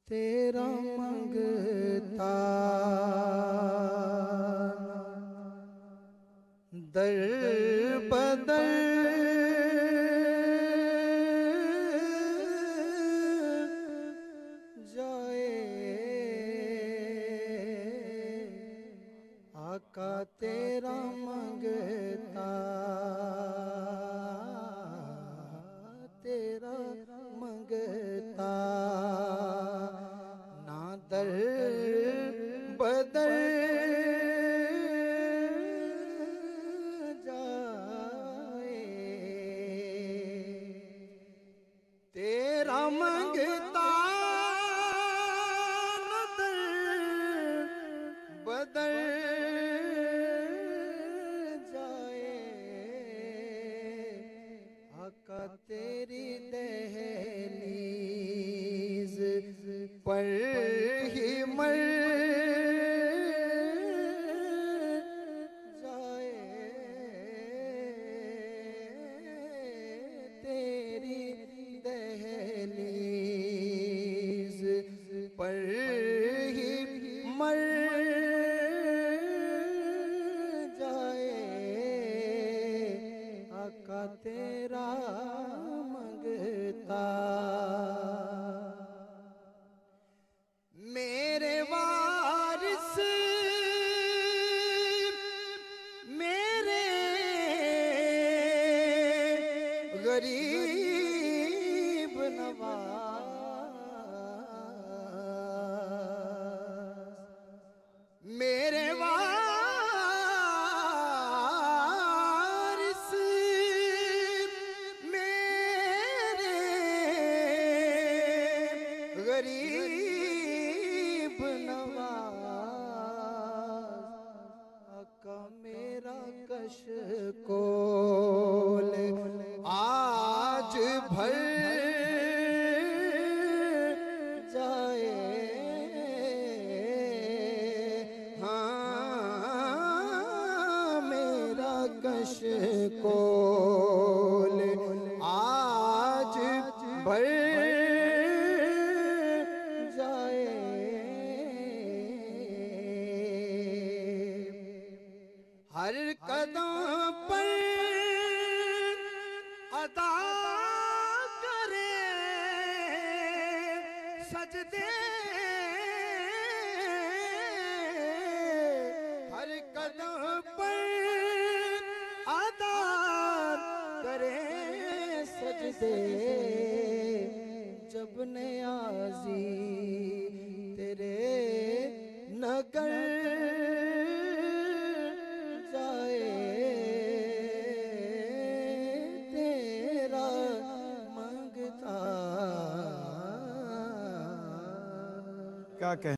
तेरा मंगता दर बदर जाए आका तेरा मंगता तेरा मंगता ना दर बदर जाए तेरा मंगता ना दर बदर जाए आका तेरी दहलीज पर ही मर जाए तेरी दहलीज पर ही मर जाए आका तेरा मंगता मेरे वारिस मेरे गरीब नवाज मेरे वारिस मेरे गरीब नवाज आका मेरा कश कोल आज भर जाए हाँ मेरा कश कोल आज भर हर कदम पर अदा करे सजदे हर कदम पर अदा करे सजदे जब नियाज़ी तेरे नगर क्या कहें।